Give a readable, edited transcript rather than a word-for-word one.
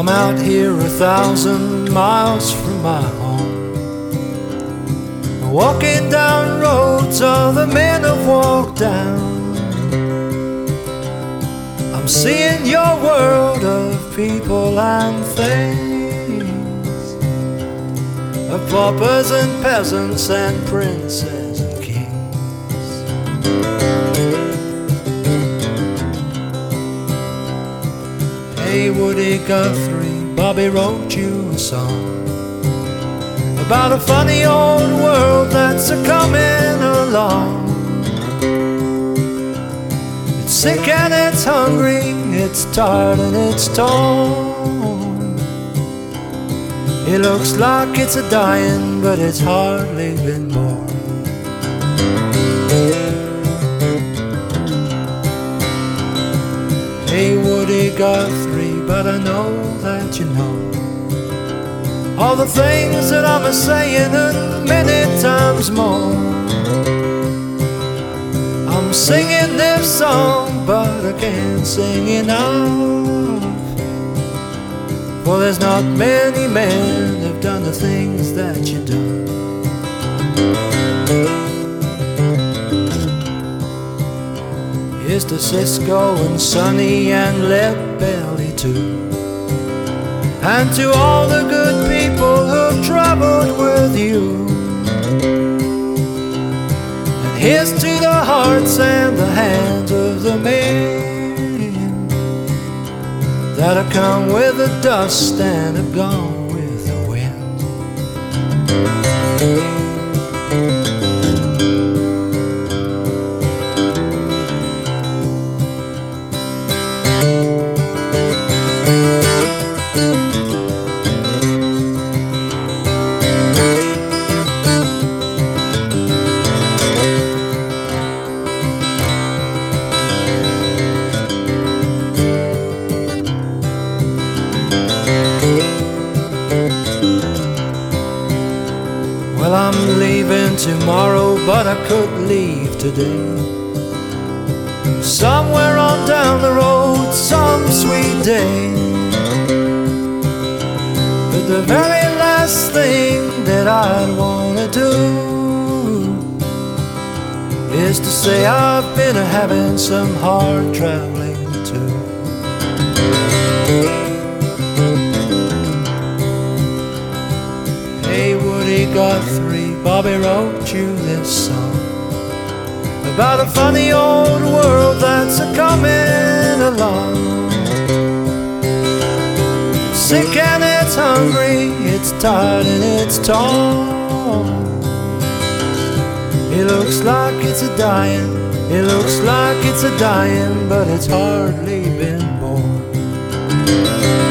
I'm out here 1,000 miles from my home, walking down roads other men have walked down. I'm seeing your world of people and things, of paupers and peasants and princes and kings. Hey Woody Guthrie, Bobby wrote you a song about a funny old world that's a-coming along. It's sick and it's hungry, it's tired and it's torn. It looks like it's a-dying, but it's hardly been born. Hey Woody Guthrie, but I know that you know all the things that I'm a-saying and many times more. I'm singing this song, but I can't sing enough, for there's not many men who've done the things that you've done. Here's to Cisco and Sonny and Lead Belly too, and to all the good people who've traveled with you. And here's to the hearts and the hands of the men that have come with the dust and have gone with the wind. Well, I'm leaving tomorrow, but I could leave today. Somewhere on down the road, some sweet day. But the very last thing that I'd wanna do is to say I've been having some hard traveling too. Hey Woody Guthrie, Bobby wrote you this song about a funny old world that's a-coming along. Sick and it's hungry, it's tired and it's torn. It looks like it's a-dying, it looks like it's a-dying, but it's hardly been born.